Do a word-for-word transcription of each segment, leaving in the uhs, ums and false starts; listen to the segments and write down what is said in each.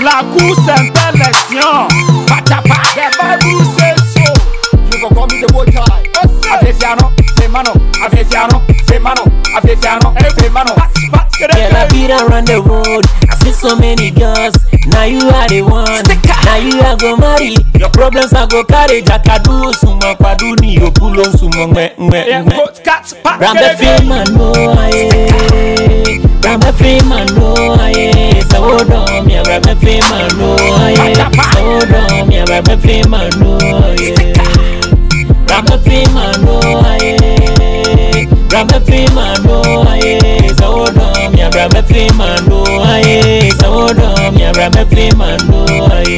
La course est élection. Patapa. The Bible says so. You go call me the boy tie. Avesiano, Femano, Avesiano, Femano, Avesiano, Femano. Girl, I beat around the road. I see so many girls. Now you are the one. Now you are go marry. Your problems are go carry. Jakadu sumo kwadu ni opulo sumo mwe mwe mwe. Rambe fema no aye. Rambe fema no aye. Sawodom ya rambe fema no aye. Sawodom ya rambe fema no aye. Rambe fema no aye. Rambe fema no aye. Sawodom ya rambe fema no aye. Sawodom ya rambe fema no aye.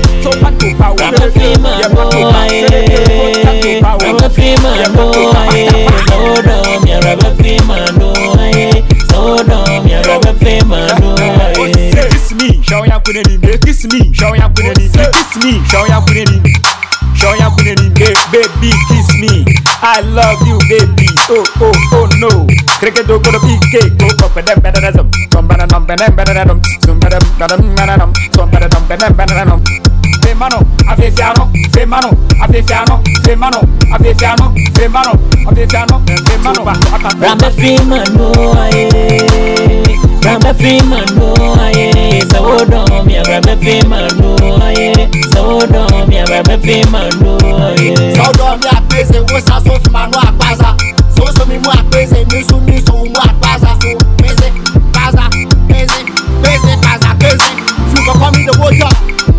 Rambe fema no aye. Rambe fema no aye. Sawodom ya rambe fema no aye. Sawodom ya rambe fema no aye. Kiss me, show ya kuneni. Kiss me, show ya kuneni. Kiss me, show ya kuneni. Show ya kuneni, baby, kiss me. I love you, baby. Oh, oh, oh no. Cricket do go to P K. Go up and then better than some better than better than better than some better than better than some better than better than better than Femano, Avesiano, Femano, Avesiano, Femano, Avesiano, Femano, Avesiano, Femano. Rambe Femano, aye. Rambe Femano, aye. Sawodom ya Rambe Femano, aye. Sawodom ya Rambe Femano, aye. Sawodom ya pese, wosa so Femano akbaza. So so mi mu akpese, nisu nisu mu akbaza. So pese, baza, pese, pese, baza, pese. You can call me the water.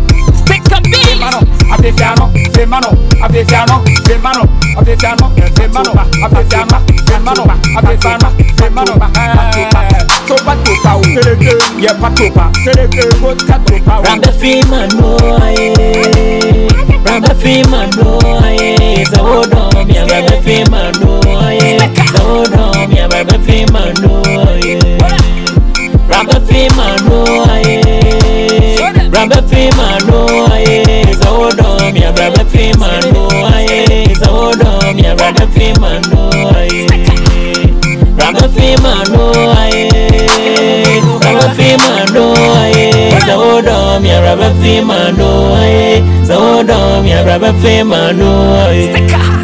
Femano, Avesiano, Femano, Avesiano, Femano, Avesiano, Femano, Avesiano, Femano, Avesiano, Femano. Topa topa, yeah, patopa. Rambe Femano, aye. Rambe Femano, aye. Sawodom ya Rambe Femano, aye. Sawodom ya Rambe Femano, aye. Rambe Femano, aye. Rambe Femano, aye. Sawodom ya Rambe Femano, aye. Sawodom ya Rambe Femano, aye. Rambe Femano, aye. Rambe Femano, aye. Sawodom ya Rambe Femano, aye. Sawodom ya Rambe Femano, aye.